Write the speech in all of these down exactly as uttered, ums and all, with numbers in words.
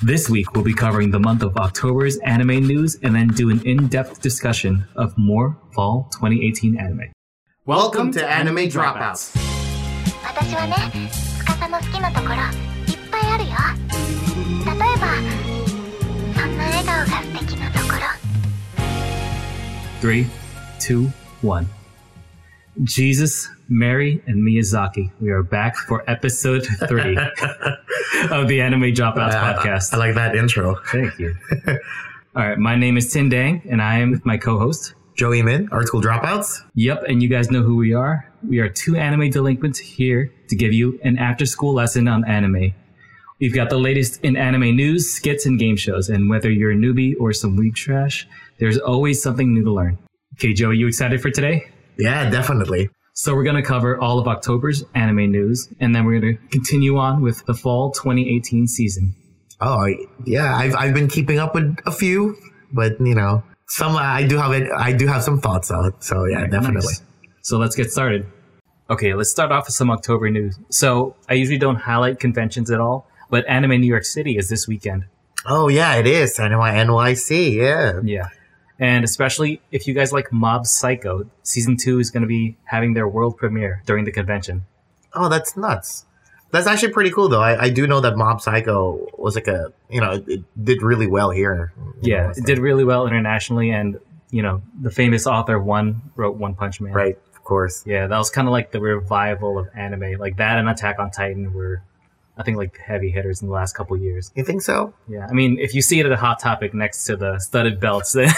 This week, we'll be covering the month of October's anime news and then do an in-depth discussion of more fall twenty eighteen anime. Welcome to Anime Dropouts. 私はね、司の好きなところいっぱいあるよ。例えば、そんな笑顔が素敵なところ。 Three, two, one. Jesus, Mary, and Miyazaki. We are back for episode three of the Anime Dropouts Uh, podcast. I like that intro. Thank you. All right, my name is Tin Dang, and I am with my co-host. Joey Min, Art School Dropouts. Yep, and you guys know who we are. We are two anime delinquents here to give you an after-school lesson on anime. We've got the latest in anime news, skits, and game shows, and whether you're a newbie or some weeb trash, there's always something new to learn. Okay, Joey, you excited for today? Yeah, definitely. So we're going to cover all of October's anime news, and then we're going to continue on with the fall twenty eighteen season. Oh, yeah, I've I've been keeping up with a few, but you know, some I do have it. I do have some thoughts out. So yeah, Very definitely. nice. So let's get started. Okay, let's start off with some October news. So I usually don't highlight conventions at all, but Anime New York City is this weekend. Oh yeah, it is Anime N Y C. Yeah. Yeah. And especially if you guys like Mob Psycho, season two is going to be having their world premiere during the convention. Oh, that's nuts. That's actually pretty cool, though. I, I do know that Mob Psycho was like a, you know, it, it did really well here. Yeah, know, it did really well internationally, and, you know, the famous author One wrote One Punch Man. Right, of course. Yeah, that was kind of like the revival of anime. Like that and Attack on Titan were, I think, like heavy hitters in the last couple years. You think so? Yeah, I mean, if you see it at a Hot Topic next to the studded belts, then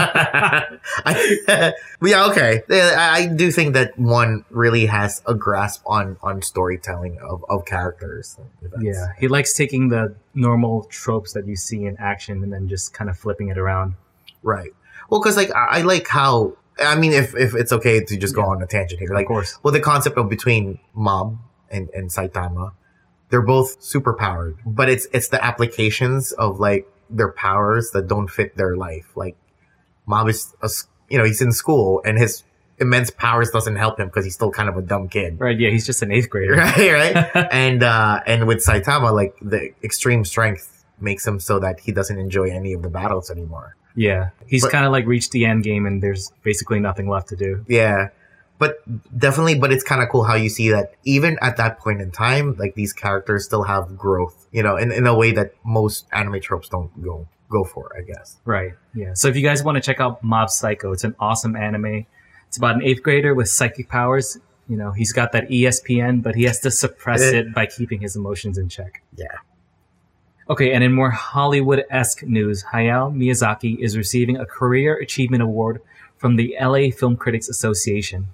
I, yeah, okay. Yeah, I, I do think that one really has a grasp on, on storytelling of, of characters. That's- yeah, he likes taking the normal tropes that you see in action and then just kind of flipping it around. Right. Well, because like I, I like how I mean, if if it's okay to just go Yeah. on a tangent here, like, Of course. well, the concept of between Mob and, and Saitama, they're both super powered, but it's it's the applications of like their powers that don't fit their life. Like Mob is, a s you know, he's in school and his immense powers doesn't help him because he's still kind of a dumb kid. Right, yeah, he's just an eighth grader. Right, right. and uh, and with Saitama, like the extreme strength makes him so that he doesn't enjoy any of the battles anymore. Yeah, he's But- kind of like reached the end game and there's basically nothing left to do. Yeah, but definitely, but it's kind of cool how you see that even at that point in time, like these characters still have growth, you know, in, in a way that most anime tropes don't go go for, I guess. Right, yeah. So if you guys want to check out Mob Psycho, it's an awesome anime. It's about an eighth grader with psychic powers. You know, he's got that E S P N, but he has to suppress Eh. it by keeping his emotions in check. Yeah. Okay, and in more Hollywood-esque news, Hayao Miyazaki is receiving a Career Achievement Award from the L A Film Critics Association.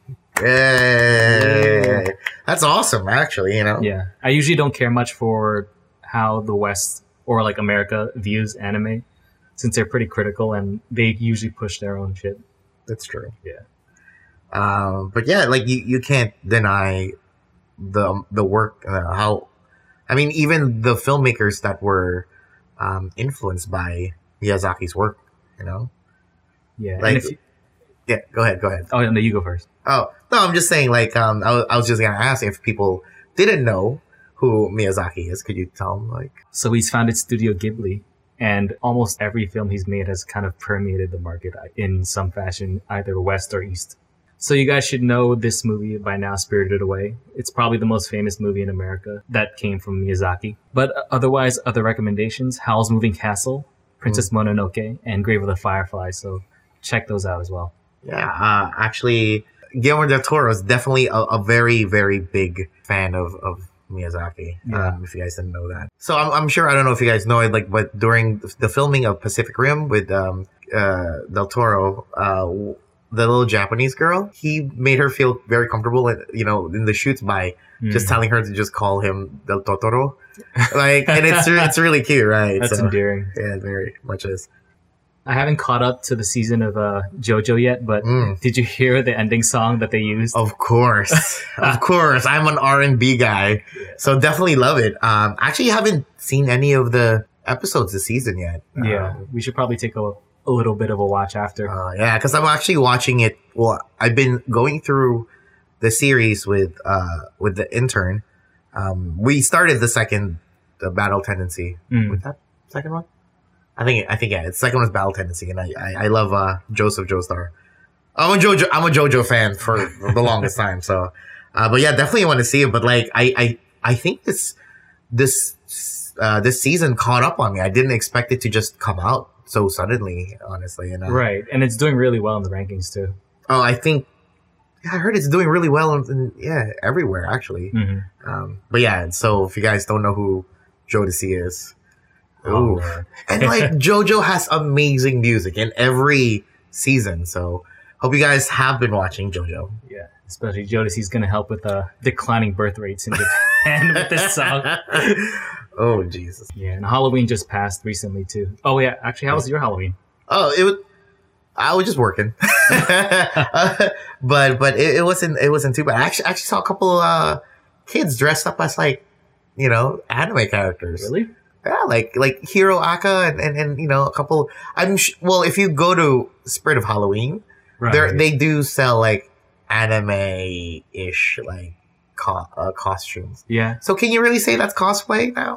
Yay. That's awesome, actually, you know? Yeah, I usually don't care much for how the West or like America views anime, since they're pretty critical and they usually push their own shit. That's true. Yeah. Um, but yeah, like you, you can't deny the the work, uh, how, I mean, even the filmmakers that were um, influenced by Miyazaki's work, you know? Yeah. Like, and if you, yeah, go ahead, go ahead. oh, no, you go first. Oh, no, I'm just saying, like, um, I, was- I was just gonna ask if people didn't know who Miyazaki is. Could you tell them, like, So he's founded Studio Ghibli, and almost every film he's made has kind of permeated the market in some fashion, either west or east. So you guys should know this movie by now, Spirited Away. It's probably the most famous movie in America that came from Miyazaki. But otherwise, other recommendations, Howl's Moving Castle, Princess Mononoke, and Grave of the Fireflies. So check those out as well. yeah, uh, actually, Guillermo del Toro is definitely a, a very, very big fan of, of Miyazaki, Yeah. um, if you guys didn't know that. So I'm, I'm sure, I don't know if you guys know it, like, but during the filming of Pacific Rim with um, uh, del Toro, uh, the little Japanese girl, he made her feel very comfortable, in, you know, in the shoots by just Mm. telling her to just call him Del Totoro. Like, and it's re- it's really cute, right? That's So, endearing. yeah, it very much is. I haven't caught up to the season of uh, JoJo yet, but Mm. did you hear the ending song that they used? Of course, of course. I'm an R and B guy, so definitely love it. Um, actually, haven't seen any of the episodes this season yet. Yeah, Um, we should probably take a, a little bit of a watch after. uh, yeah, because I'm actually watching it. Well, I've been going through the series with uh with the intern. Um, we started the second, the Battle Tendency. Mm. With that, second one. I think I think yeah, it's second one is Battle Tendency, and I I, I love uh, Joseph Joestar. I'm a JoJo I'm a JoJo fan for the longest time. So, uh, but yeah, definitely want to see it. But like I I, I think this this uh, this season caught up on me. I didn't expect it to just come out so suddenly, honestly. And uh, right, and it's doing really well in the rankings too. Oh, I think yeah, I heard it's doing really well in, in yeah everywhere actually. Mm-hmm. Um, but yeah, so if you guys don't know who Jodeci is. Oh, Ooh. And like JoJo has amazing music in every season, so hope you guys have been watching JoJo. Yeah, especially Jodeci's going to help with uh, declining birth rates in Japan with this song. Oh Jesus! Yeah, and Halloween just passed recently too. Oh yeah, actually, how was your Halloween? Oh, it was. I was just working, uh, but but it, it wasn't it wasn't too bad. I actually actually saw a couple uh, kids dressed up as like you know anime characters. Really? Yeah, like like Hiro Aka and, and, and you know a couple. I'm sh- well, if you go to Spirit of Halloween, Right. there they do sell like anime-ish like co- uh, costumes. Yeah. So can you really say that's cosplay now?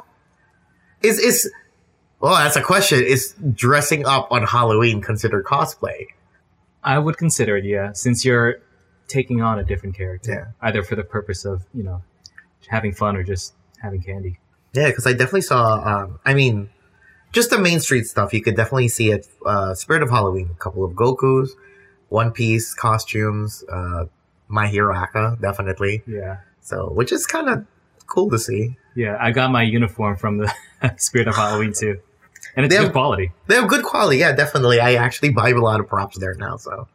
Is is well, that's a question. Is dressing up on Halloween considered cosplay? I would consider it, yeah, since you're taking on a different character, Yeah. either for the purpose of you know having fun or just having candy. Yeah, because I definitely saw. Um, I mean, just the Main Street stuff. You could definitely see it. Uh, Spirit of Halloween, a couple of Gokus, One Piece costumes, uh, My Hero Aka, definitely. Yeah. So, which is kind of cool to see. Yeah, I got my uniform from the Spirit of Halloween too, and it's They good have- quality. They have good quality. Yeah, definitely. I actually buy a lot of props there now. So,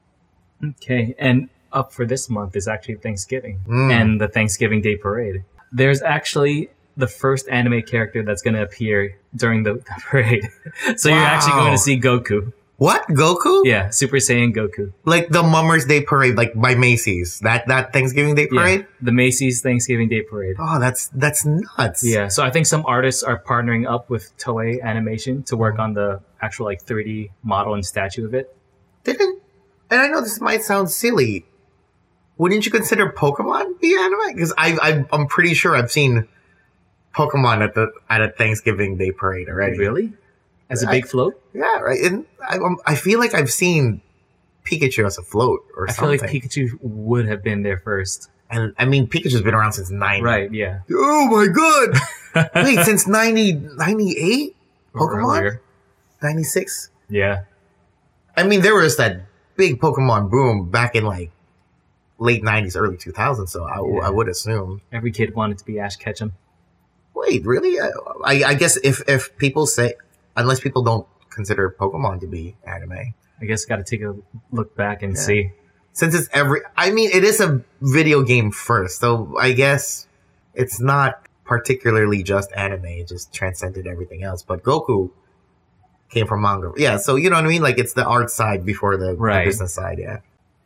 Okay, and up for this month is actually Thanksgiving Mm. and the Thanksgiving Day Parade. There's actually the first anime character that's going to appear during the, the parade. So you're actually Wow. going to see Goku. what Goku? Yeah, Super Saiyan Goku. Like the Mummers Day Parade, like by Macy's. That that Thanksgiving Day Parade. Yeah, the Macy's Thanksgiving Day Parade. Oh, that's that's nuts. Yeah, so I think some artists are partnering up with Toei Animation to work on the actual like three D model and statue of it. Didn't. And I know this might sound silly. Wouldn't you consider Pokemon be anime? Because I, I I'm pretty sure I've seen Pokemon at the at a Thanksgiving Day Parade already. Really? As a I- big float? Yeah, right. And I um, I feel like I've seen Pikachu as a float or I feel something. like Pikachu would have been there first. and I mean Pikachu's been around since ninety. Right, yeah. Oh my god! Wait, since ninety, ninety-eight? Or Pokemon? earlier. ninety-six? Yeah. I mean, there was that big Pokemon boom back in like late nineties, early two thousands. So I, Yeah. I would assume. Every kid wanted to be Ash Ketchum. Wait, really? I, I, I guess if, if people say, unless people don't consider Pokemon to be anime, I guess got to take a look back and Yeah. see. since it's every, I mean, it is a video game first, so I guess it's not particularly just anime. It just transcended everything else. But Goku came from manga. Yeah, so you know what I mean? Like it's the art side before the, the Right. business side, yeah.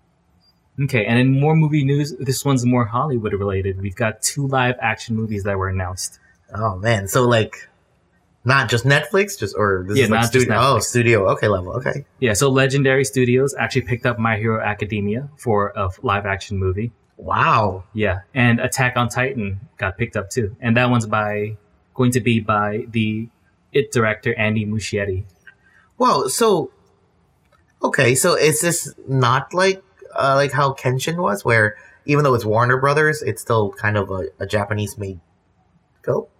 Okay, and in more movie news, this one's more Hollywood related. We've got two live action movies that were announced. Oh man, so like not just Netflix, just or this Yeah, is like not just studio. Oh, Netflix. studio. Okay, level. Okay. Yeah, so Legendary Studios actually picked up My Hero Academia for a live action movie. Wow. Yeah, and Attack on Titan got picked up too, and that one's by going to be by the It director Andy Muschietti. Whoa. So okay, so is this not like uh, like how Kenshin was, where even though it's Warner Brothers, it's still kind of a, a Japanese made go?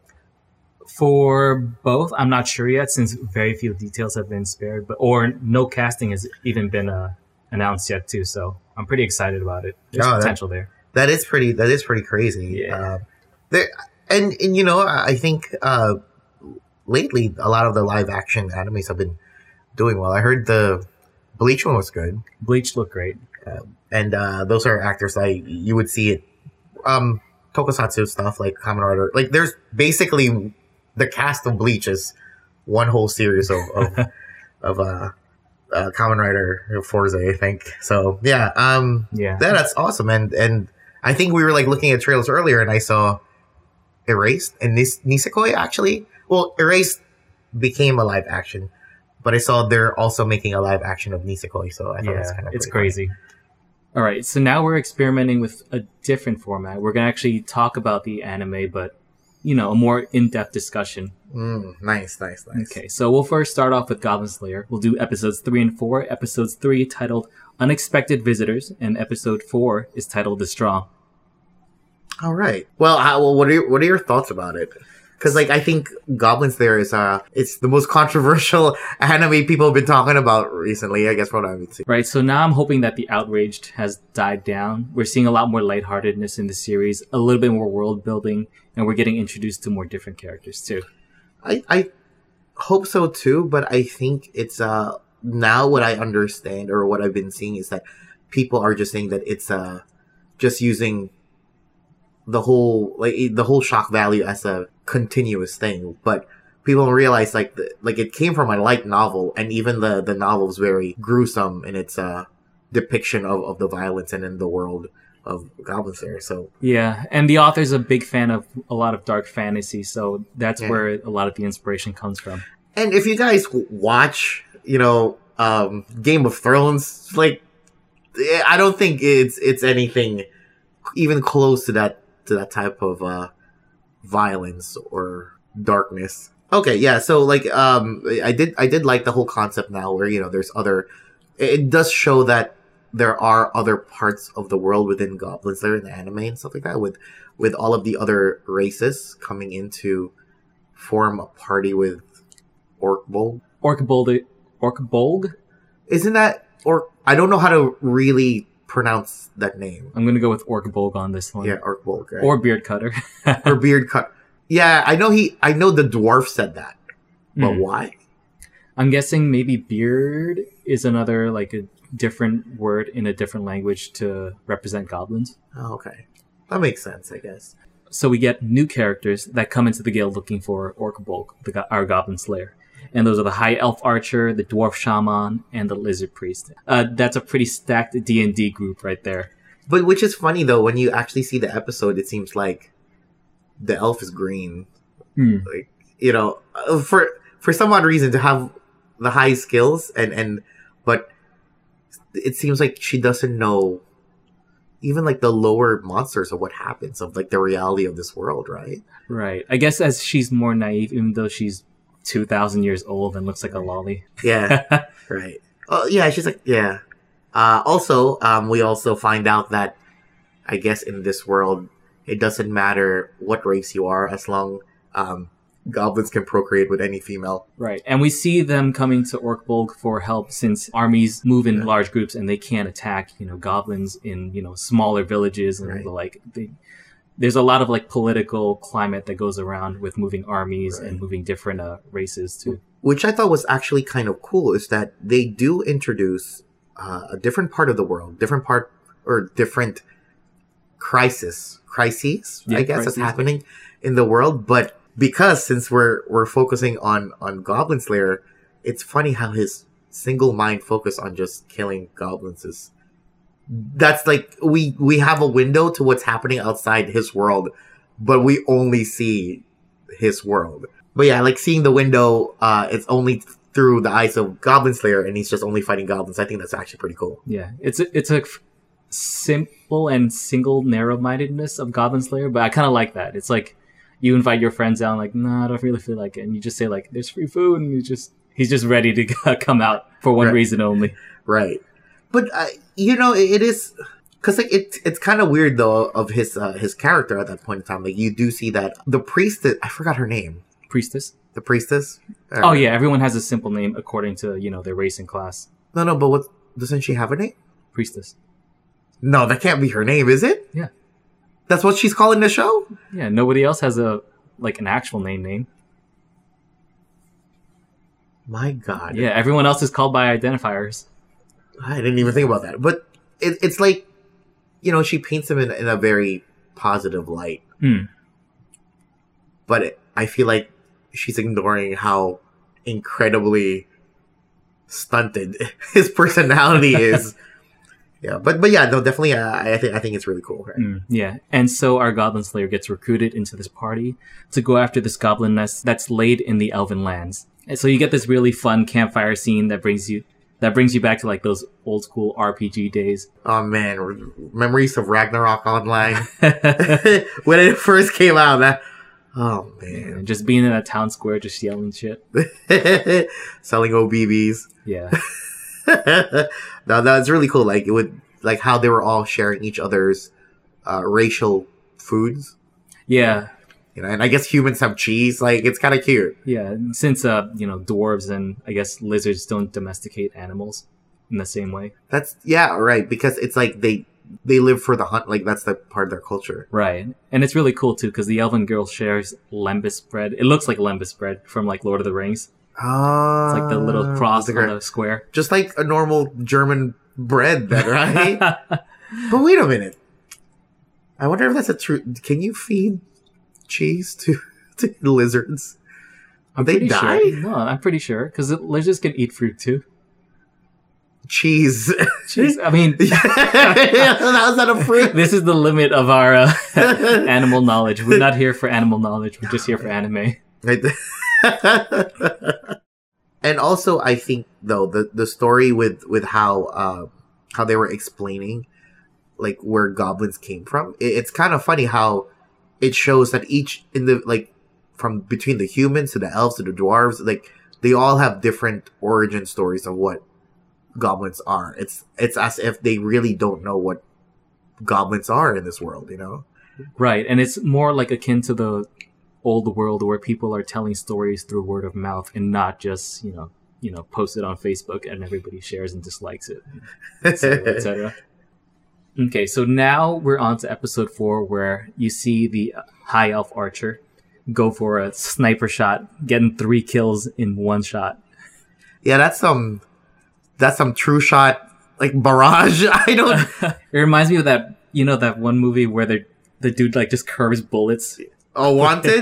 For both, I'm not sure yet, since very few details have been spared, but or no casting has even been uh, announced yet too. So I'm pretty excited about it. There's Oh, that- potential there. That is pretty. That is pretty crazy. Yeah. Uh, there and and you know I I think uh, lately a lot of the live action animes have been doing well. I heard the Bleach one was good, Bleach looked great. and uh, those are actors like you would see it. Um, Tokusatsu stuff like Kamen Rider. Like there's basically the cast of Bleach is one whole series of of, of uh, uh, Kamen Rider Forza, I think. So yeah, um, Yeah. yeah, that's awesome. And and I think we were like looking at trailers earlier, and I saw Erased and Nis- Nisekoi actually. Well, Erased became a live action, but I saw they're also making a live action of Nisekoi. So I thought that's Yeah, kind of it's crazy. All right, so now we're experimenting with a different format. We're gonna actually talk about the anime, but you know, a more in-depth discussion. Mm, nice, nice, nice. Okay, so we'll first start off with Goblin Slayer. We'll do episodes three and four. Episodes three titled Unexpected Visitors, and episode four is titled The Strong. All right. Well, how, well, what are your, what are your thoughts about it? Because, like, I think Goblin Slayer is uh, it's the most controversial anime people have been talking about recently. I guess what I would say. Right. So now I'm hoping that the outrage has died down. We're seeing a lot more lightheartedness in the series, a little bit more world building, and we're getting introduced to more different characters too. I, I hope so too, but I think it's uh now what I understand or what I've been seeing is that people are just saying that it's uh just using the whole like the whole shock value as a continuous thing, but people don't realize like the, like it came from a light novel, and even the the novel is very gruesome in its uh depiction of, of the violence and in the world of Goblin Slayer. So yeah, and the author's a big fan of a lot of dark fantasy, so that's yeah. where a lot of the inspiration comes from. And if you guys watch, you know, um, Game of Thrones, like, I don't think it's it's anything even close to that to that type of uh, violence or darkness. Okay, yeah. So like, um, I did I did like the whole concept now, where you know, there's other. It does show that there are other parts of the world within Goblin Slayer in the anime and stuff like that, with with all of the other races coming in to form a party with Orkbolg. Orkbolg, Orkbolg? Isn't that or I don't know how to really pronounce that name. I'm gonna go with Orkbolg on this one. Yeah, Orkbolg, right? Or Beard Cutter. Or Beard Cut. Yeah, I know he. I know the dwarf said that, but Mm. why? I'm guessing maybe beard is another like a different word in a different language to represent goblins. Oh, okay, that makes sense, I guess. So we get new characters that come into the guild looking for Orkbolg, the go- our Goblin Slayer. And those are the High Elf Archer, the Dwarf Shaman, and the Lizard Priest. Uh, that's a pretty stacked D and D group right there. But which is funny though, when you actually see the episode, it seems like the elf is green. Hmm. Like, you know, uh, for for some odd reason to have the high skills and and but it seems like she doesn't know even like the lower monsters of what happens, of like the reality of this world, right? Right. I guess as she's more naive, even though she's two thousand years old and looks like a lolly. Yeah, right. Oh, yeah, she's like, yeah. Uh, also, um, we also find out that, I guess in this world, it doesn't matter what race you are, as long um, goblins can procreate with any female. Right. And we see them coming to Orkbolg for help, since armies move in Yeah. large groups and they can't attack, you know, goblins in, you know, smaller villages and Right. like they, there's a lot of like political climate that goes around with moving armies Right. and moving different uh, races too. Which I thought was actually kind of cool, is that they do introduce uh, a different part of the world, different part or different crisis, crises, Yeah, I guess, crises, that's happening in the world. But because since we're we're focusing on on Goblin Slayer, it's funny how his single mind focus on just killing goblins is. That's like we we have a window to what's happening outside his world, but we only see his world. But yeah, like seeing the window, uh, it's only through the eyes of Goblin Slayer, and he's just only fighting goblins. I think that's actually pretty cool. Yeah, it's a, it's a f- simple and single narrow-mindedness of Goblin Slayer, but I kind of like that. It's like you invite your friends out, like, nah, I don't really feel like it, and you just say like, "There's free food," and you just he's just ready to come out for one Right. reason only. Right. But uh, you know, it, it is because like it, it's kind of weird though of his uh, his character at that point in time. Like you do see that the priestess, I forgot her name, Priestess. the priestess. Uh, Oh yeah, everyone has a simple name according to you know their race and class. No, no, but what doesn't she have a name? Priestess. No, that can't be her name, is it? Yeah. That's what she's calling the show? Yeah, nobody else has a like an actual name name. My God. Yeah, everyone else is called by identifiers. I didn't even think about that. But it, it's like, you know, she paints him in, in a very positive light. Hmm. But it, I feel like she's ignoring how incredibly stunted his personality is. Yeah, but but yeah, no, definitely. Uh, I think I think it's really cool. Right? Mm, yeah, and so our Goblin Slayer gets recruited into this party to go after this goblin nest that's laid in the Elven lands. And so you get this really fun campfire scene that brings you that brings you back to like those old school R P G days. Oh man, re- memories of Ragnarok Online when it first came out. That Oh And man, just being in a town square, just yelling shit. selling O B Bs. Yeah. No, that's really cool. Like it would, like how they were all sharing each other's uh, racial foods. Yeah. You know, and I guess humans have cheese. Like it's kind of cute. Yeah. Since, uh, you know, dwarves and I guess lizards don't domesticate animals in the same way. That's yeah, right. Because it's like they they live for the hunt. Like that's the part of their culture. Right. And it's really cool too because the elven girl shares lembas bread. It looks like lembas bread from like Lord of the Rings. Oh, It's like the little cross on the square. just like a normal German bread, then, right? But wait a minute. I wonder if that's a true. Can you feed cheese to to lizards? I'm They pretty die? Sure. No, I'm pretty sure because lizards can eat fruit too. Cheese. Jeez, I mean, How's that a fruit? this is the limit of our uh, animal knowledge. We're not here for animal knowledge. We're just here for anime. Right. And also, I think though the the story with with how uh, how they were explaining like where goblins came from, it, it's kind of funny how it shows that each in the like from between the humans to the elves to the dwarves, like they all have different origin stories of what goblins are. It's it's as if they really don't know what goblins are in this world, you know? Right, and it's more like akin to the old world where people are telling stories through word of mouth and not just, you know, you know, post it on Facebook and everybody shares and dislikes it, et cetera, et cetera. Okay, so now we're on to episode four where you see the high elf archer go for a sniper shot, getting three kills in one shot. Yeah, that's some that's some true shot like barrage. I don't. It reminds me of that, you know, that one movie where the the dude like just curves bullets. Oh, Wanted?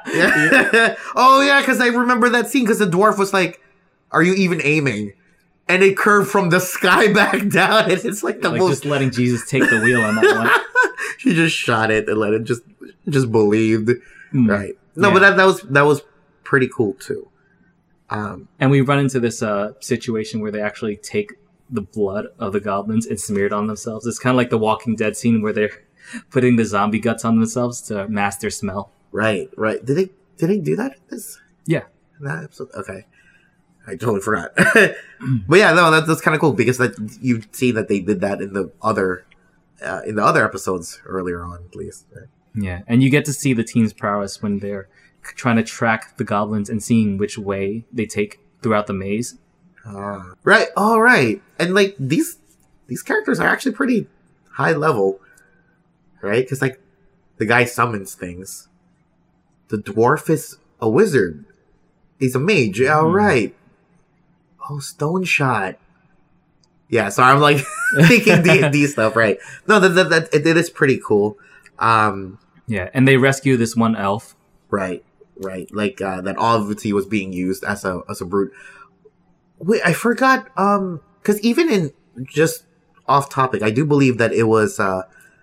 Yeah. Oh, yeah, because I remember that scene because the dwarf was like, are you even aiming? And it curved from the sky back down. And it's like the Like most... just letting Jesus take the wheel on that one. She just shot it and let it just just believed. Mm. Right. No, Yeah. but that, that was that was pretty cool, too. Um, And we run into this uh, situation where they actually take the blood of the goblins and smear it on themselves. It's kind of like the Walking Dead scene where they're putting the zombie guts on themselves to mask their smell. right, right. Did they did they do that in this? Yeah. In that episode? Okay. I totally forgot. But yeah, no, that, that's kind of cool because that you see that they did that in the other uh, in the other episodes earlier on, at least. Right? Yeah. And you get to see the team's prowess when they're trying to track the goblins and seeing which way they take throughout the maze. Uh, right. All right. And like these these characters are actually pretty high level, right? Because like the guy summons things. The dwarf is a wizard. He's a mage. Yeah, all Mm. right. Oh, Stone Shot. Yeah. So I'm like thinking D and D stuff, right? No, that that, that it, it is pretty cool. Um, Yeah. And they rescue this one elf. right. Right. Like uh, that Olivity was being used as a as a brute. Wait, I forgot. Um, because even in just off topic, I do believe that it was uh,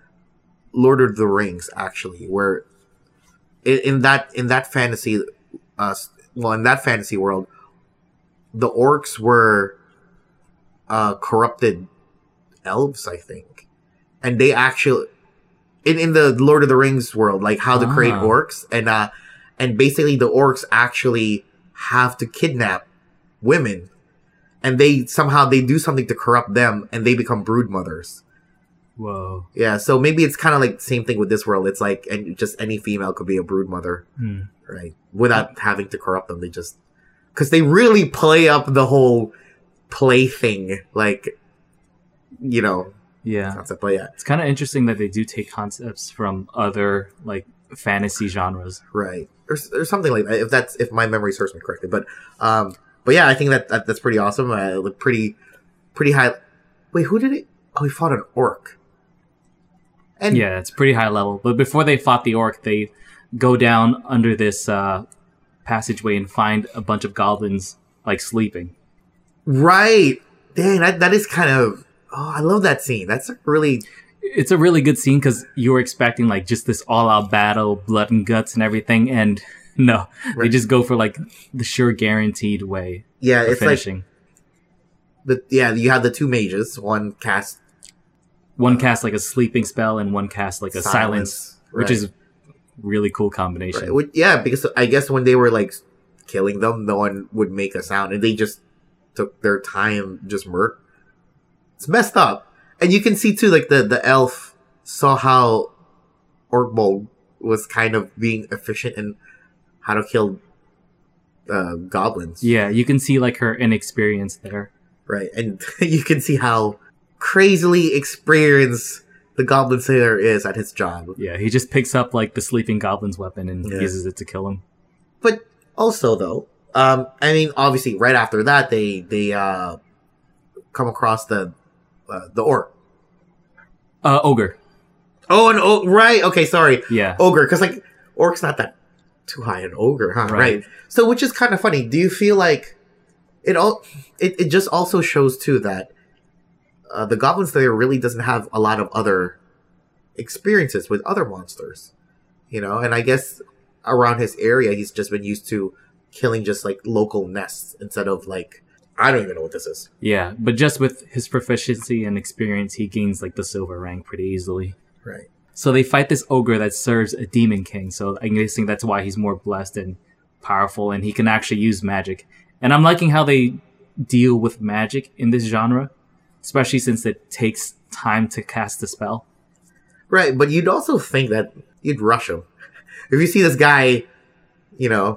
Lord of the Rings actually, where in, in that in that fantasy, uh, well, in that fantasy world, the orcs were uh corrupted elves, I think, and they actually in in the Lord of the Rings world, like how to create Ah. orcs, and uh, and basically the orcs actually have to kidnap women. And they somehow they do something to corrupt them, and they become brood mothers. Whoa. Yeah, so maybe it's kind of like the same thing with this world. It's like, and just any female could be a brood mother, Hmm. right? Without having to corrupt them. They just because they really play up the whole play thing, like you know, Yeah. concept. But yeah, It's kind of interesting that they do take concepts from other like fantasy genres. right, or, or something like that. If that's if my memory serves me correctly, but um. But yeah, I think that, that that's pretty awesome. Uh, look pretty, pretty high. Wait, who did it? Oh, he fought an orc. And Yeah, it's pretty high level. But before they fought the orc, they go down under this uh, passageway and find a bunch of goblins like sleeping. right, dang, that that is kind of. Oh, I love that scene. That's a really It's a really good scene because you were expecting like just this all-out battle, blood and guts and everything, and no, they Right. just go for like the sure guaranteed way yeah. of It's finishing. like the yeah. You have the two mages. One cast One cast like a sleeping spell and one cast like a silence, Silence, which right. is really cool combination. Right. Which- Yeah, because I guess when they were like killing them, no one would make a sound, and they just took their time, just murk. It's messed up, and you can see too, like the the elf saw how Orkbold was kind of being efficient in how to kill uh, goblins. Yeah, you can see like her inexperience there. Right, and you can see how crazily experienced the Goblin Slayer is at his job. Yeah, he just picks up like the sleeping goblin's weapon and Yeah. uses it to kill him. But also, though, um, I mean, obviously, right after that, they they uh, come across the uh, the orc. Uh, ogre. Oh, and oh, right, okay, sorry, Yeah. ogre, because like orc's not that too high an ogre, huh? Right. Right. So, which is kind of funny. Do you feel like it all? It it just also shows too that uh, the Goblin Slayer really doesn't have a lot of other experiences with other monsters, you know. And I guess around his area, he's just been used to killing just like local nests instead of like I don't even know what this is. Yeah, but just with his proficiency and experience, he gains like the silver rank pretty easily. Right. So they fight this ogre that serves a demon king. So I'm guessing that's why he's more blessed and powerful, and he can actually use magic. And I'm liking how they deal with magic in this genre, especially since it takes time to cast the spell. Right, but you'd also think that you'd rush him. If you see this guy, you know,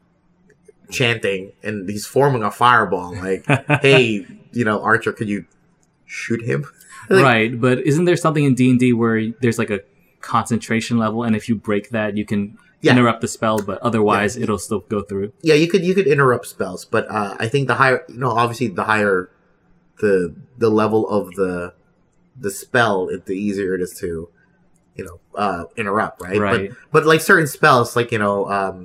chanting and he's forming a fireball, like, hey, you know, Archer, could you shoot him? Like, Right, but isn't there something in D and D where there's like a concentration level, and if you break that, you can Yeah. interrupt the spell, but otherwise it'll still go through? Yeah, you could you could interrupt spells, but uh, I think the higher, you know, obviously the higher the the level of the the spell, it, the easier it is to, you know, uh, interrupt, right? Right. But but like certain spells, like you know, um,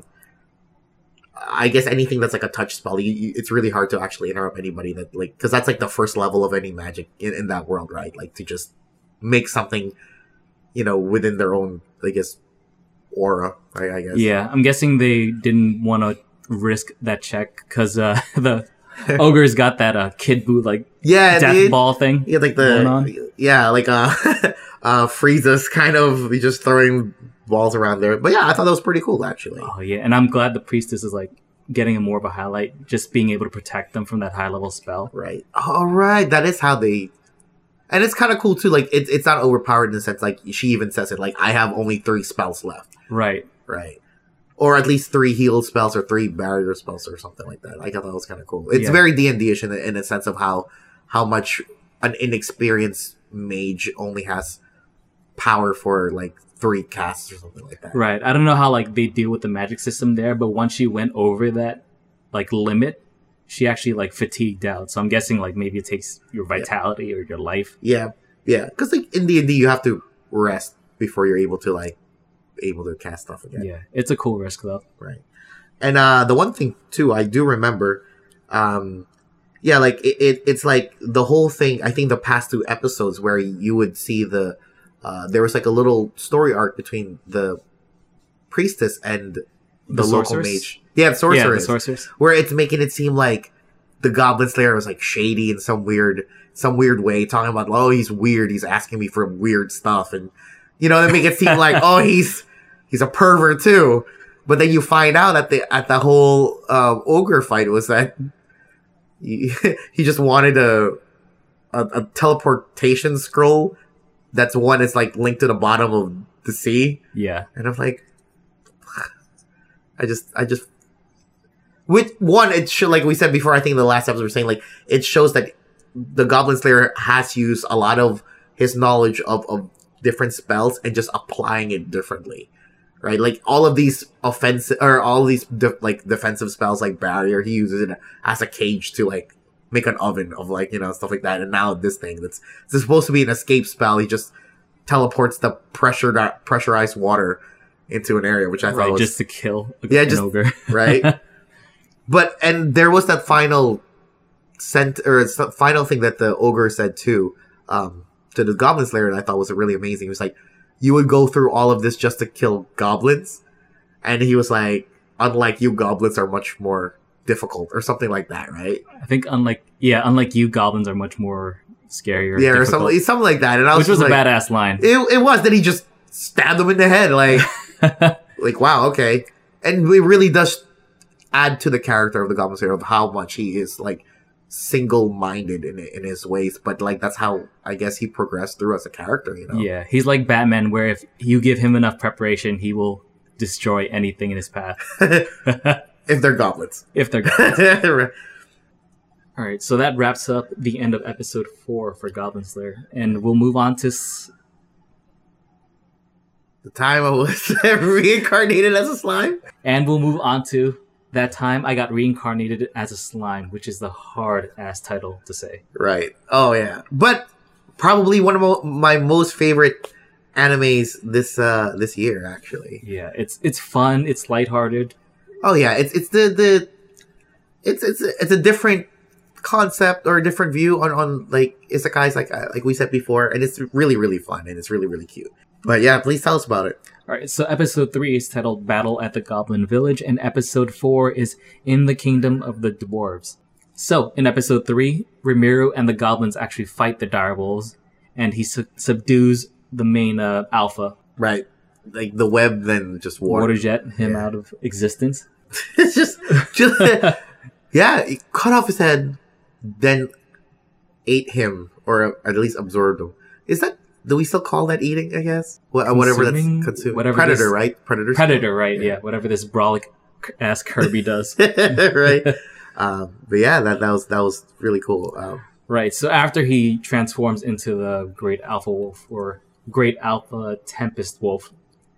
I guess anything that's like a touch spell, you, you, it's really hard to actually interrupt anybody that like because that's like the first level of any magic in, in that world, right? Like to just make something, you know, within their own, I guess, aura, right? I guess. Yeah, I'm guessing they didn't want to risk that check because uh, the ogre's got that uh, kid boot like Yeah, death dude. ball thing. Yeah, like going on. the yeah, like uh, uh, Frieza's kind of he just throwing balls around there. But yeah, I thought that was pretty cool actually. Oh yeah, and I'm glad the priestess is like getting a more of a highlight, just being able to protect them from that high level spell. Right. All right, that is how they. And it's kind of cool too. Like it's it's not overpowered in the sense like she even says it like I have only three spells left. Right. Right. Or at least three heal spells or three barrier spells or something like that. I thought that was kind of cool. It's Yeah. very D and D-ish in, the- in a sense of how how much an inexperienced mage only has power for like three casts or something like that. Right. I don't know how like they deal with the magic system there, but once she went over that like limit, she actually like fatigued out. So I'm guessing like maybe it takes your vitality or your life. Yeah, yeah. Because like in D and D, you have to rest before you're able to like able to cast stuff again. Yeah, it's a cool risk though. Right. And uh the one thing too, I do remember, um, yeah, like it, it it's like the whole thing. I think the past two episodes where you would see the uh there was like a little story arc between the priestess and the, The local sorceress? mage. Yeah, the sorceress. Yeah, the sorceress. Where it's making it seem like the Goblin Slayer was like shady in some weird, some weird way, talking about, oh, he's weird, he's asking me for weird stuff, and you know, they make it seem like, oh, he's he's a pervert too. But then you find out at the at the whole uh, ogre fight was that he, he just wanted a, a a teleportation scroll. That's one that's like linked to the bottom of the sea, Yeah. and I'm like, I just, I just, with one, it should, like we said before, I think in the last episode we were saying, like, it shows that the Goblin Slayer has used a lot of his knowledge of, of different spells and just applying it differently, right? Like, all of these offensive, or all of these, de- like, defensive spells, like Barrier, he uses it as a cage to, like, make an oven of, like, you know, stuff like that. And now this thing that's, it's supposed to be an escape spell, he just teleports the pressure, pressurized water into an area, which I thought Right, was just to kill a, Yeah, an just- ogre. right. But and there was that final sent or it's the final thing that the ogre said too, um, to the Goblin Slayer that I thought was really amazing. He was like, "You would go through all of this just to kill goblins," and he was like, "Unlike you, goblins are much more difficult," or something like that, right? I think unlike yeah, unlike you, goblins are much more scarier. Yeah, or difficult, something, something like that. And I was which was just a like, badass line. It, it was. Then he just stabbed him in the head, like. like, wow, okay. And it really does add to the character of the Goblin Slayer of how much he is, like, single-minded in in his ways. But, like, that's how, I guess, he progressed through as a character, you know? Yeah, he's like Batman, where if you give him enough preparation, he will destroy anything in his path. If they're goblins. If they're goblins. All right, so that wraps up the end of episode four for Goblin Slayer, and we'll move on to s- the time I was reincarnated as a slime, and we'll move on to that time I got reincarnated as a slime, which is the hard ass title to say. Right? Oh yeah, but probably one of mo- my most favorite animes this uh this year, actually. Yeah, it's it's fun, it's lighthearted. Oh yeah, it's it's the the it's it's it's a different concept or a different view on, on like isekais, like like we said before, and it's really really fun and it's really really cute. But yeah, please tell us about it. All right, so episode three is titled Battle at the Goblin Village, and episode four is In the Kingdom of the Dwarves. So in episode three, Rimuru and the goblins actually fight the direwolves, and he su- subdues the main uh, alpha. Right, like the web then just war. water jet him Yeah. out of existence. It's just just yeah, he cut off his head, then ate him, or at least absorbed him. Is that, do we still call that eating, I guess? Wha- Whatever that's Consuming? consumed. Whatever Predator, this- right? Predator. Predator, right? Yeah, whatever this brolic ass Kirby does. Right. Um, but yeah, that, that was that was really cool. Um, Right, so after he transforms into the Great Alpha Wolf, or Great Alpha Tempest Wolf,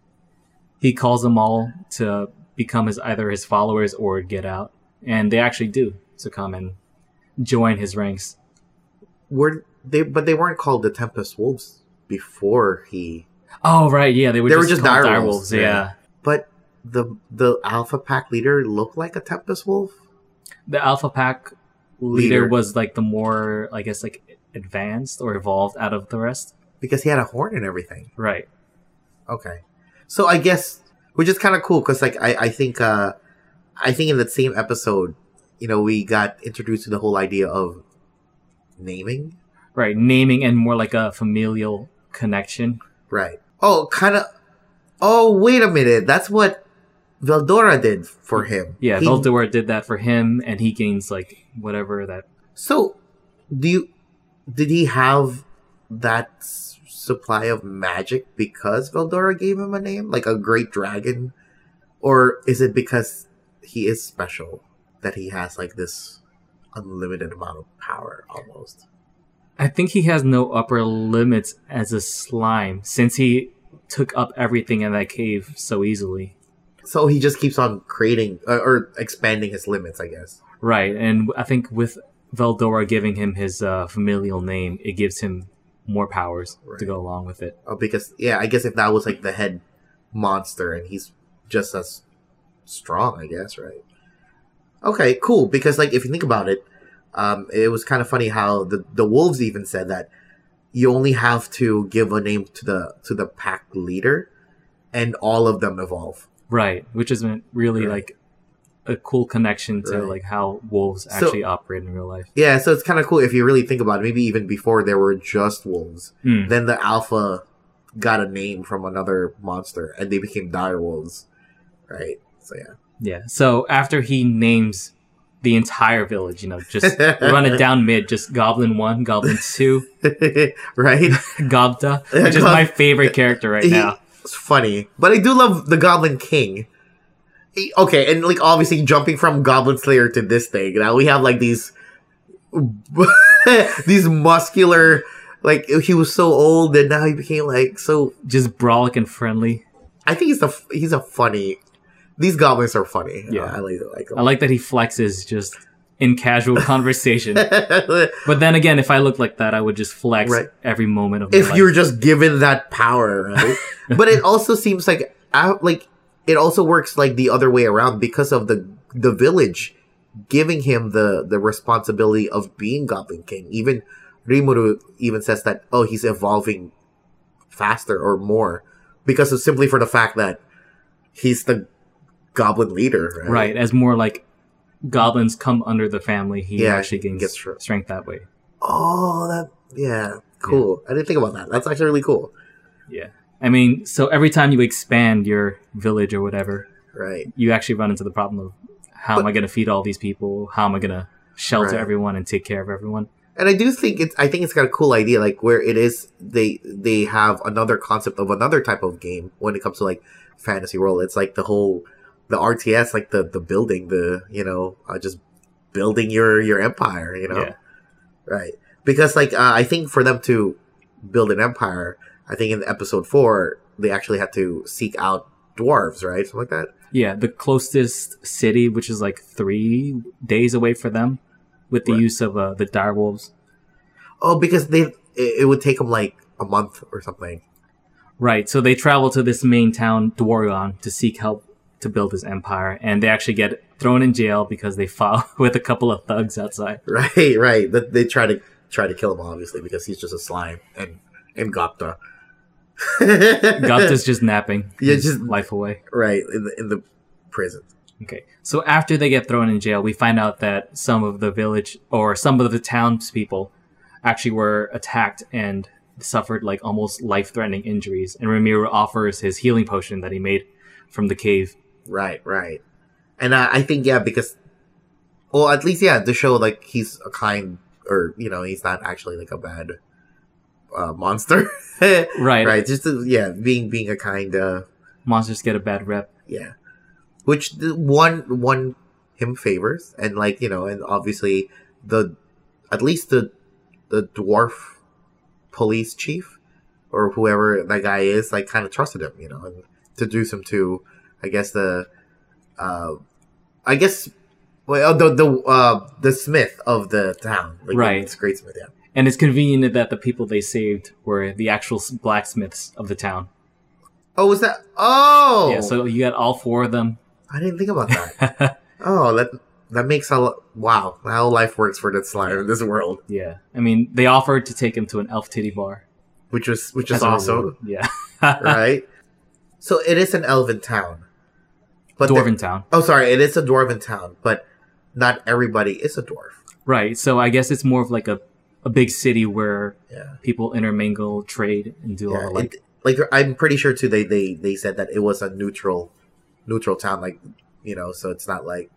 he calls them all to become his either his followers or get out. And they actually do, to come and join his ranks. were they? But they weren't called the Tempest Wolves before he. Oh, right, yeah, they were They were just, just called direwolves, direwolves, yeah. yeah. But the the Alpha Pack leader looked like a Tempest Wolf. The Alpha Pack leader, Leader. was like the more, I guess, like advanced or evolved out of the rest. Because he had a horn and everything. Right. Okay. So I guess, which is kind of cool, because like I, I think uh I think in that same episode, you know, we got introduced to the whole idea of naming. Right, naming and more like a familial connection. Right. Oh, kind of. Oh, wait a minute. That's what Veldora did for him. Yeah, He- Veldora did that for him, and he gains like whatever that. So, do you did he have that s- supply of magic because Veldora gave him a name, like a great dragon, or is it because he is special that he has like this unlimited amount of power almost? I think he has no upper limits as a slime since he took up everything in that cave so easily. So he just keeps on creating uh, or expanding his limits, I guess. Right, and I think with Veldora giving him his uh, familial name, it gives him more powers Right. to go along with it. Oh, because yeah, I guess if that was like the head monster and he's just as strong, I guess, right? Okay, cool. Because like if you think about it, um, it was kind of funny how the the wolves even said that you only have to give a name to the to the pack leader, and all of them evolve. Right, which is really Right. like a cool connection to Right. like how wolves So- actually operate in real life. Yeah, so it's kind of cool if you really think about it. Maybe even before there were just wolves, Hmm. then the alpha got a name from another monster, and they became dire wolves, right? So yeah. Yeah. So after he names the entire village, you know, just run it down mid, just Goblin One, Goblin Two, Right? Gobda, which is my favorite character right He- now. It's funny, but I do love the Goblin King. He- okay, and like obviously jumping from Goblin Slayer to this thing, now we have like these these muscular, like he was so old and now he became like so. Just brolic and friendly. I think he's a he's a funny. These goblins are funny. Yeah. Uh, I like like I like that he flexes just in casual conversation. them. But then again, if I looked like that, I would just flex Right. every moment of my If life. you're just given that power, right? But it also seems like I, like it also works like the other way around because of the the village giving him the the responsibility of being Goblin King. Even Rimuru even says that oh he's evolving faster or more because of simply for the fact that he's the goblin leader, right? right, as more like goblins come under the family, he Yeah, actually gains gets str- strength that way. Oh, that yeah, cool. I didn't think about that. That's actually really cool. Yeah. I mean, so every time you expand your village or whatever, Right. you actually run into the problem of how But- am I going to feed all these people? How am I going to shelter Right. everyone and take care of everyone? And I do think it's I think it's got a cool idea, like where it is they they have another concept of another type of game when it comes to like fantasy world. It's like the whole the R T S, like the the building, the you know, uh, just building your your empire, you know. Yeah. Right. Because like uh, I think for them to build an empire, I think in episode four they actually had to seek out dwarves, right? Something like that. Yeah, the closest city, which is like three days away for them, with the Right. use of uh, the direwolves. Oh, because they it, it would take them like a month or something. Right, so they travel to this main town, Dwarion, to seek help to build his empire, and they actually get thrown in jail because they fought with a couple of thugs outside. Right, right. That they try to try to kill him, obviously, because he's just a slime and and Gapta. Gapta's just napping Yeah, his just- life away. right in the in the prison. Okay, so after they get thrown in jail, we find out that some of the village or some of the townspeople actually were attacked and suffered like almost life-threatening injuries. And Ramiro offers his healing potion that he made from the cave. Right, right. And uh, I think yeah, because well, at least yeah, to show like he's a kind or you know he's not actually like a bad uh, monster. Right. right. Just to, yeah, being being a kind uh, Monsters get a bad rep. yeah, which the one one him favors, and like you know, and obviously the at least the the dwarf police chief or whoever that guy is, like kind of trusted him, you know, and introduced him to, I guess the, uh, I guess, well, the the uh the smith of the town, like Right. it's great smith, yeah. And it's convenient that the people they saved were the actual s- blacksmiths of the town. Oh, was that? Oh, Yeah, so you got all four of them. I didn't think about that. Oh, that that makes a lo- wow. How life works for this slime in this world, Yeah. I mean, they offered to take him to an elf titty bar. which was which is as a awesome, reward. Yeah. right? So it is an elven town, but there- Dwarven town. oh, sorry, it is a dwarven town, but not everybody is a dwarf. Right. So I guess it's more of like a, a big city where Yeah, people intermingle, trade, and do yeah. all like. it, like I'm pretty sure too. They, they they said that it was a neutral, neutral town. Like you know, so it's not like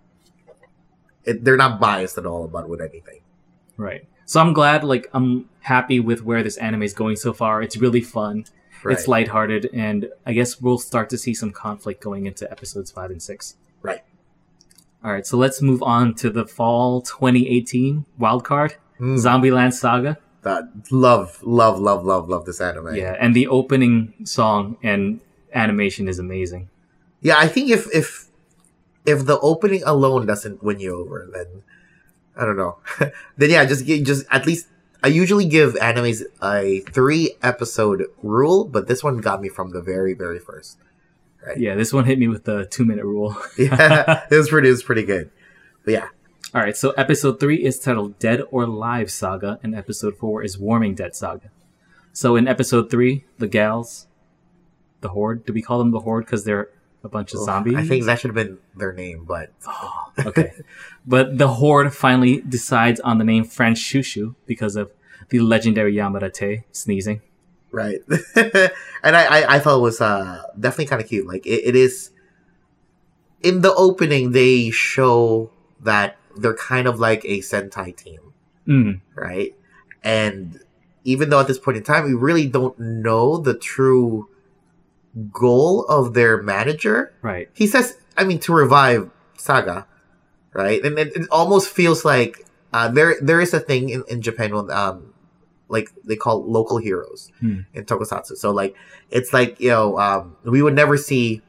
it, they're not biased at all about with anything. Right. So I'm glad, like, I'm happy with where this anime is going so far. It's really fun. Right. It's lighthearted, and I guess we'll start to see some conflict going into episodes five and six. Right. All right, so let's move on to the fall twenty eighteen wildcard, Mm. Zombieland Saga. That love, love, love, love, love this anime. Yeah, and the opening song and animation is amazing. Yeah, I think if if if the opening alone doesn't win you over, then I don't know. Then yeah, just gi- just at least I usually give animes a three episode rule, but this one got me from the very very first. Right? Yeah, this one hit me with the two minute rule. Yeah, it was pretty it was pretty good. But yeah, All right, so episode three is titled Dead or Alive Saga, and episode four is Warming Dead Saga. So in episode three, the gals, the Horde, do we call them the Horde because they're a bunch of zombies? I think that should have been their name, but Okay. But the Horde finally decides on the name French Shushu because of the legendary Yamada Te sneezing. right. And I, I I thought it was uh definitely kind of cute. Like it, it is in the opening they show that they're kind of like a Sentai team. Mm, Right? And even though at this point in time, we really don't know the true goal of their manager, right. he says, I mean, to revive Saga, right? And it, it almost feels like uh, there there is a thing in, in Japan, with, um, like they call local heroes Hmm. in Tokusatsu. So, like, it's like, you know, um, we would never see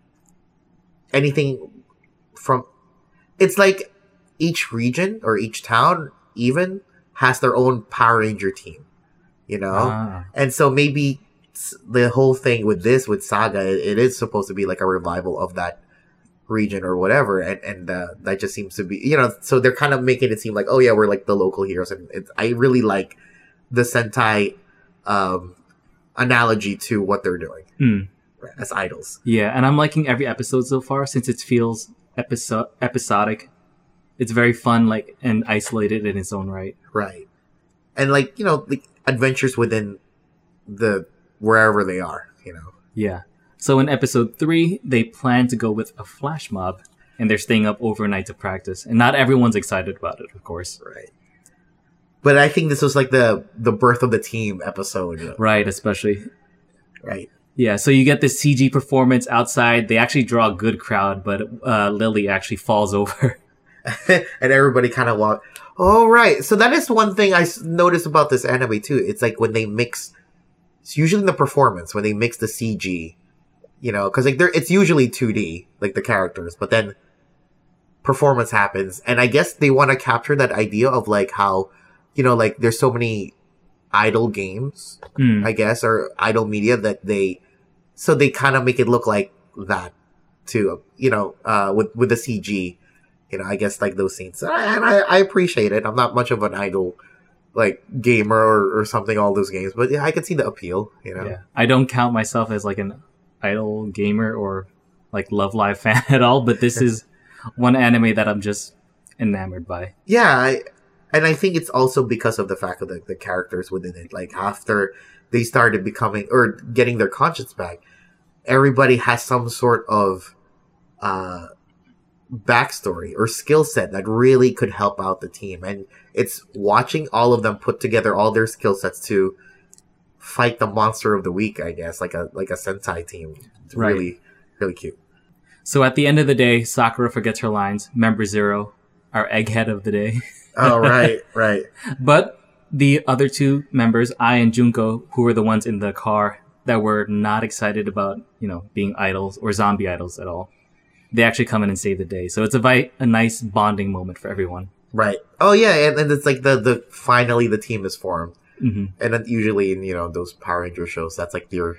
anything from. It's like each region or each town even has their own Power Ranger team, you know? Ah, And so maybe s- the whole thing with this, with Saga, it, it is supposed to be like a revival of that region or whatever. And, and uh, that just seems to be, you know, so they're kind of making it seem like, oh yeah, we're like the local heroes. And it's, I really like the Sentai um, analogy to what they're doing mm. right, as idols. Yeah, and I'm liking every episode so far since it feels episo- episodic. It's very fun, like, and isolated in its own right. Right. And like, you know, like adventures within the, wherever they are, you know. Yeah. So in episode three, they plan to go with a flash mob, and they're staying up overnight to practice. And not everyone's excited about it, of course. Right. But I think this was like the the birth of the team episode. Right, especially. Right. Yeah, so you get this C G performance outside. They actually draw a good crowd, but uh, Lily actually falls over. And everybody kind of walk. Oh, right. So that is one thing I s- noticed about this anime, too. It's like when they mix... It's usually in the performance, when they mix the C G, you know, because like they're, it's usually two D, like the characters, but then performance happens. And I guess they want to capture that idea of like how, you know, like there's so many idol games, Mm. I guess, or idol media that they... So they kind of make it look like that, too, you know, uh, with, with the C G. You know, I guess like those scenes. And I, I appreciate it. I'm not much of an idol, like, gamer or, or something, all those games. But yeah, I can see the appeal, you know? Yeah. I don't count myself as like an idol gamer or like Love Live fan at all, but this is one anime that I'm just enamored by. Yeah, I, and I think it's also because of the fact of the, the characters within it. Like, after they started becoming, or getting their conscience back, everybody has some sort of uh, backstory or skill set that really could help out the team. And it's watching all of them put together all their skill sets to fight the monster of the week, I guess, like a like a Sentai team. It's Right. really, really cute. So at the end of the day, Sakura forgets her lines. Member Zero, our egghead of the day. Oh, right, right. But the other two members, Ai and Junko, who were the ones in the car that were not excited about, you know, being idols or zombie idols at all, they actually come in and save the day. So it's a, vi- a nice bonding moment for everyone. Right. Oh, yeah, and, and it's like the, the finally the team is formed. hmm And then usually in, you know, those Power Ranger shows, that's like your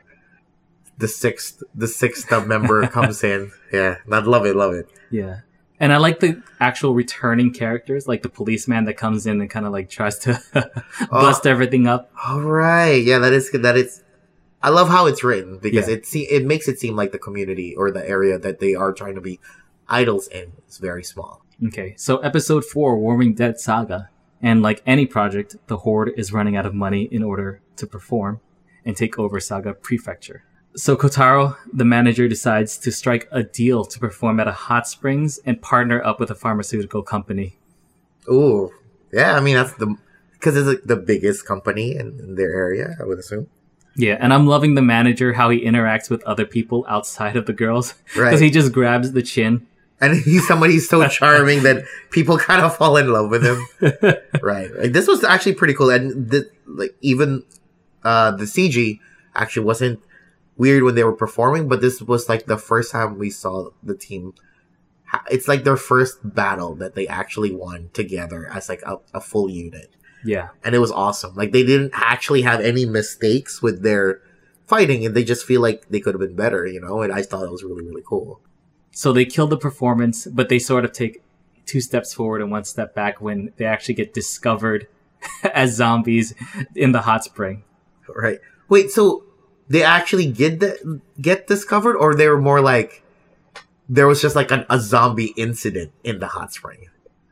the sixth the sixth member comes in. Yeah. I love it, love it. Yeah. And I like the actual returning characters, like the policeman that comes in and kind of like tries to bust everything up. All right. Yeah, that is that is I love how it's written because Yeah. it se- it makes it seem like the community or the area that they are trying to be idols in is very small. Okay, so episode four, Warming Dead Saga. And like any project, the Horde is running out of money in order to perform and take over Saga Prefecture. So Kotaro, the manager, decides to strike a deal to perform at a hot springs and partner up with a pharmaceutical company. Ooh. Yeah, I mean that's the because it's like the biggest company in, in their area, I would assume. Yeah, and I'm loving the manager, how he interacts with other people outside of the girls. Right. Because he just grabs the chin. And he's somebody so charming that people kind of fall in love with him. Right. Like, this was actually pretty cool. And the, like even uh, the C G actually wasn't weird when they were performing, but this was like the first time we saw the team. ha- It's like their first battle that they actually won together as like a, a full unit. Yeah. And it was awesome. Like they didn't actually have any mistakes with their fighting and they just feel like they could have been better, you know? And I thought it was really, really cool. So they kill the performance, but they sort of take two steps forward and one step back when they actually get discovered as zombies in the hot spring. Right. Wait, so they actually get the, get discovered, or they were more like there was just like an, a zombie incident in the hot spring?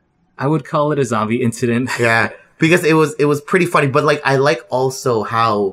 I would call it a zombie incident. Yeah, because it was it was pretty funny. But like I like also how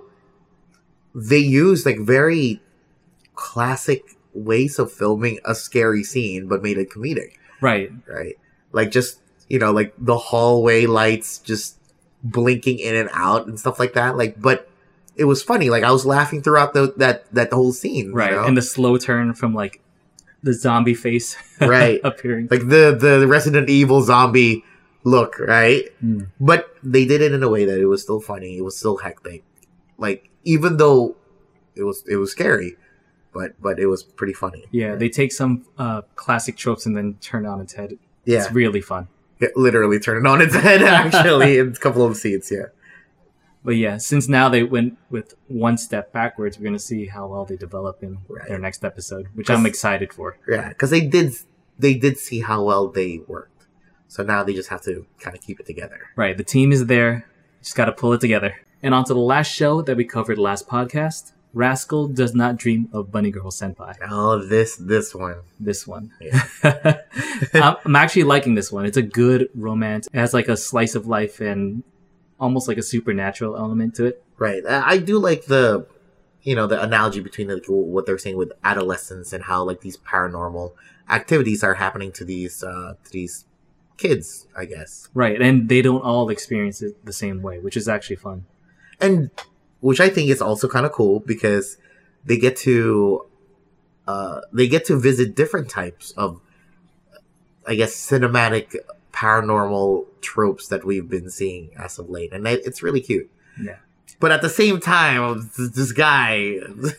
they use like very classic ways of filming a scary scene, but made it comedic. Right. Right. Like just you know like the hallway lights just blinking in and out and stuff like that. Like, but it was funny. Like I was laughing throughout the, that, that whole scene. Right. You know? And the slow turn from like the zombie face Right. appearing. Like the, the Resident Evil zombie look, right? Mm. But they did it in a way that it was still funny. It was still hectic. Like, even though it was, it was scary, but, but it was pretty funny. Yeah. They take some uh, classic tropes and then turn it on its head. Yeah. It's really fun. It literally turned it on its head, actually, in a couple of scenes, yeah. But yeah, since now they went with one step backwards, we're going to see how well they develop in Right. their next episode, which I'm excited for. Yeah, because they did, they did see how well they worked. So now they just have to kind of keep it together. Right. The team is there. Just got to pull it together. And on to the last show that we covered last podcast. Rascal Does Not Dream of Bunny Girl Senpai. Oh, this, this one. This one. Yeah. I'm I'm actually liking this one. It's a good romance. It has like a slice of life and almost like a supernatural element to it. Right. I I do like the, you know, the analogy between like, what they're saying with adolescence and how like these paranormal activities are happening to these uh, to these kids, I guess. Right, and they don't all experience it the same way, which is actually fun. And which I think is also kind of cool because they get to uh, they get to visit different types of, I guess, cinematic paranormal tropes that we've been seeing as of late, and it's really cute. Yeah. But at the same time, this guy,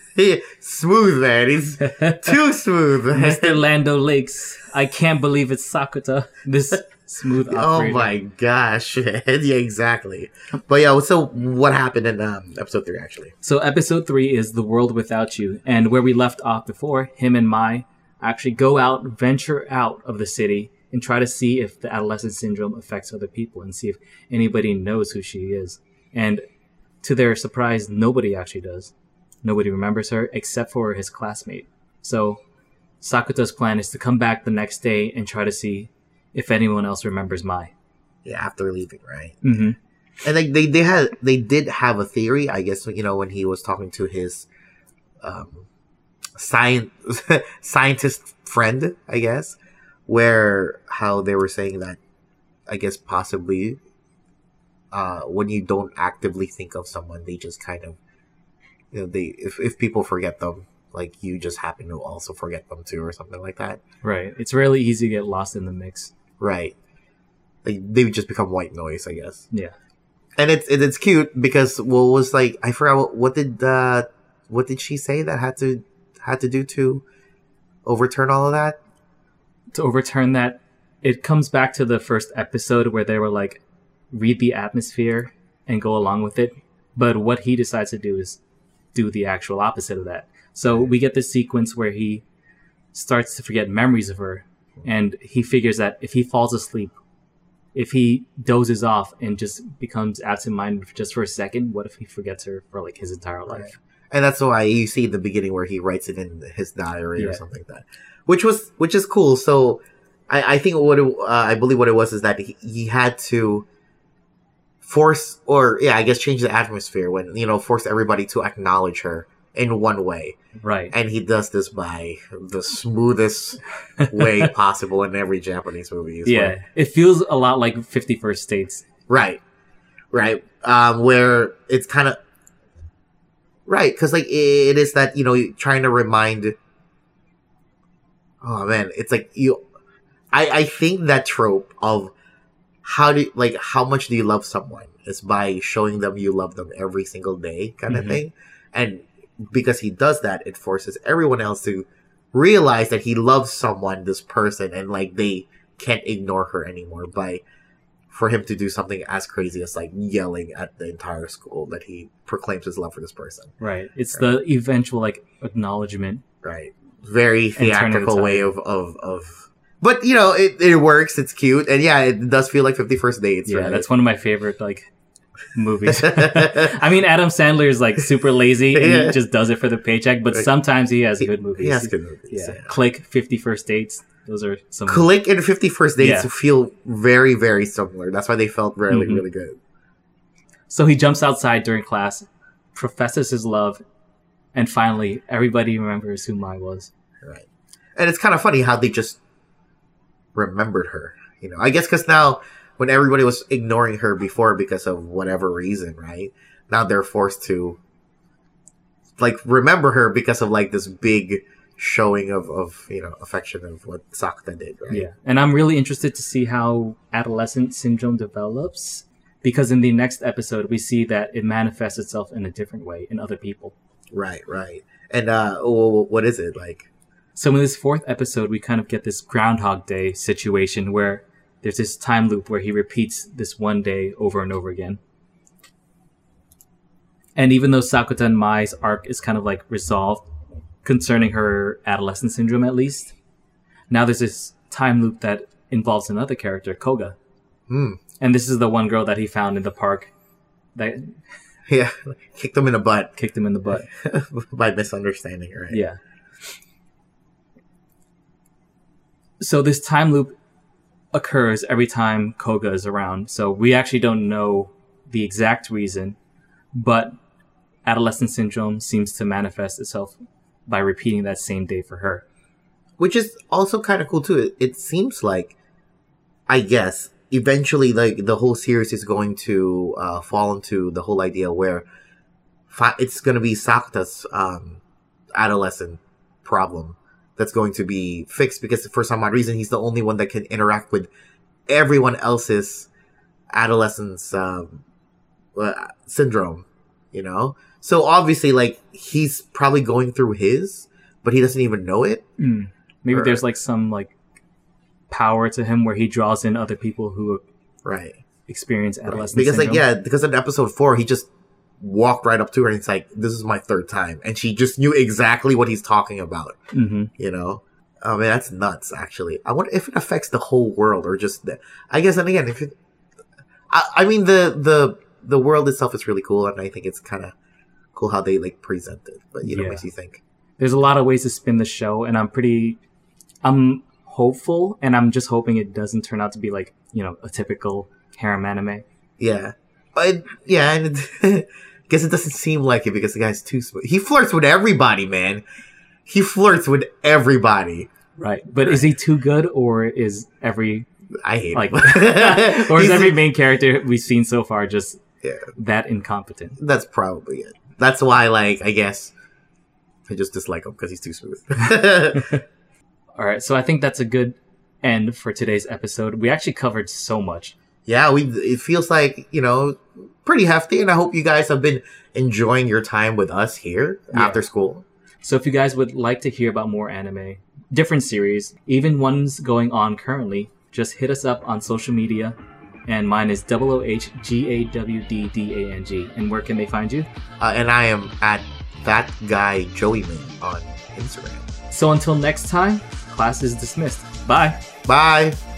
smooth, man. He's too smooth. Mister Lando Lakes. I can't believe it's Sakuta. This smooth operator. Oh my gosh. Yeah, exactly. But yeah, so what happened in um, episode three, actually? So episode three is The World Without You. And where we left off before, him and Mai actually go out, venture out of the city, and try to see if the adolescent syndrome affects other people and see if anybody knows who she is. And to their surprise, nobody actually does. Nobody remembers her except for his classmate. So Sakuta's plan is to come back the next day and try to see if anyone else remembers Mai. Yeah, after leaving, right? Mm-hmm. And they, they, they had they did have a theory, I guess, you know, when he was talking to his um, science scientist friend, I guess, where how they were saying that, I guess, possibly uh, when you don't actively think of someone, they just kind of, you know, they if, if people forget them, like you just happen to also forget them too, or something like that. Right. It's really easy to get lost in the mix. Right. Like they just become white noise, I guess. Yeah. And it's it, it's cute because what was like I forgot what, what did uh, what did she say that had to had to do to overturn all of that? To overturn that, it comes back to the first episode where they were like, read the atmosphere and go along with it. But what he decides to do is do the actual opposite of that. So we get this sequence where he starts to forget memories of her, and he figures that if he falls asleep, if he dozes off and just becomes absent-minded just for a second, what if he forgets her for like his entire life? Right. And that's why you see in the beginning where he writes it in his diary Yeah. or something like that, which was which is cool. So I, I think what it, uh, I believe what it was is that he, he had to force, or yeah, I guess change the atmosphere when, you know, force everybody to acknowledge her in one way. Right. And he does this by the smoothest way possible in every Japanese movie. is Yeah. where- It feels a lot like fifty First Dates. Right. Right. Um, where it's kind of, right. Cause like it is that, you know, trying to remind, oh man, it's like you, I, I think that trope of how do, like, how much do you love someone is by showing them you love them every single day kind of Mhm. thing. And because he does that, it forces everyone else to realize that he loves someone, this person, and like they can't ignore her anymore by for him to do something as crazy as like yelling at the entire school that he proclaims his love for this person. Right. It's the eventual like acknowledgement. Right. Very turning the theatrical way tide. of, of, of, but you know, it, it works. It's cute. And yeah, it does feel like fifty First Dates. Yeah, right? that's one of my favorite like movies. I mean, Adam Sandler is like super lazy and Yeah. he just does it for the paycheck, but Right. sometimes he has good movies. He has good movies. Yeah. Yeah. Click, fifty First Dates. Those are some. Click and fifty First Dates Yeah. feel very, very similar. That's why they felt really, Mhm. really good. So he jumps outside during class, professes his love, and finally everybody remembers who Mai was. Right. And it's kind of funny how they just remembered her. You know, I guess because now when everybody was ignoring her before because of whatever reason, right? Now they're forced to like remember her because of like this big showing of, of you know, affection of what Sakuta did, right? Yeah. And I'm really interested to see how adolescent syndrome develops, because in the next episode we see that it manifests itself in a different way in other people. Right, right. And uh wh- what is it like? So in this fourth episode, we kind of get this Groundhog Day situation where there's this time loop where he repeats this one day over and over again. And even though Sakuta and Mai's arc is kind of like resolved concerning her adolescent syndrome at least, now there's this time loop that involves another character, Koga. Hmm. And this is the one girl that he found in the park that Yeah, kicked them in the butt kicked him in the butt. by misunderstanding, right? Yeah. So this time loop occurs every time Koga is around. So we actually don't know the exact reason, but adolescent syndrome seems to manifest itself by repeating that same day for her. Which is also kind of cool too. It, it seems like, I guess, eventually, like the whole series is going to uh, fall into the whole idea where fi- it's going to be Sakuta's um, adolescent problem that's going to be fixed because for some odd reason he's the only one that can interact with everyone else's adolescence um, uh, syndrome, you know? So obviously, like, he's probably going through his, but he doesn't even know it. Mm. Maybe Or- there's like some like power to him where he draws in other people who Right. experience adolescent Because, syndrome. like, yeah, because in episode four, he just walked right up to her and it's like, this is my third time. And she just knew exactly what he's talking about, Mm-hmm. you know? I mean, that's nuts, actually. I wonder if it affects the whole world or just the, I guess, and again, if it, I, I mean, the, the, the world itself is really cool, and I think it's kind of cool how they, like, present it. But, you know, Yeah. what makes you think. There's a lot of ways to spin the show, and I'm pretty, I'm hopeful, and I'm just hoping it doesn't turn out to be like, you know, a typical harem anime. Yeah. But, yeah, and it, I guess it doesn't seem like it because the guy's too smooth. He flirts with everybody, man. He flirts with everybody. Right. But is he too good, or is every, I hate like, him. or is He's- every main character we've seen so far just Yeah. that incompetent? That's probably it. That's why, like, I guess I just dislike him because he's too smooth. All right. So I think that's a good end for today's episode. We actually covered so much. Yeah, we. It feels like, you know, pretty hefty, and I hope you guys have been enjoying your time with us here Yeah. after school. So if you guys would like to hear about more anime, different series, even ones going on currently, just hit us up on social media. And mine is O O H G A W D D A N G. And where can they find you? Uh, and I am at that guy Joey Man on Instagram. So until next time, class is dismissed. Bye. Bye.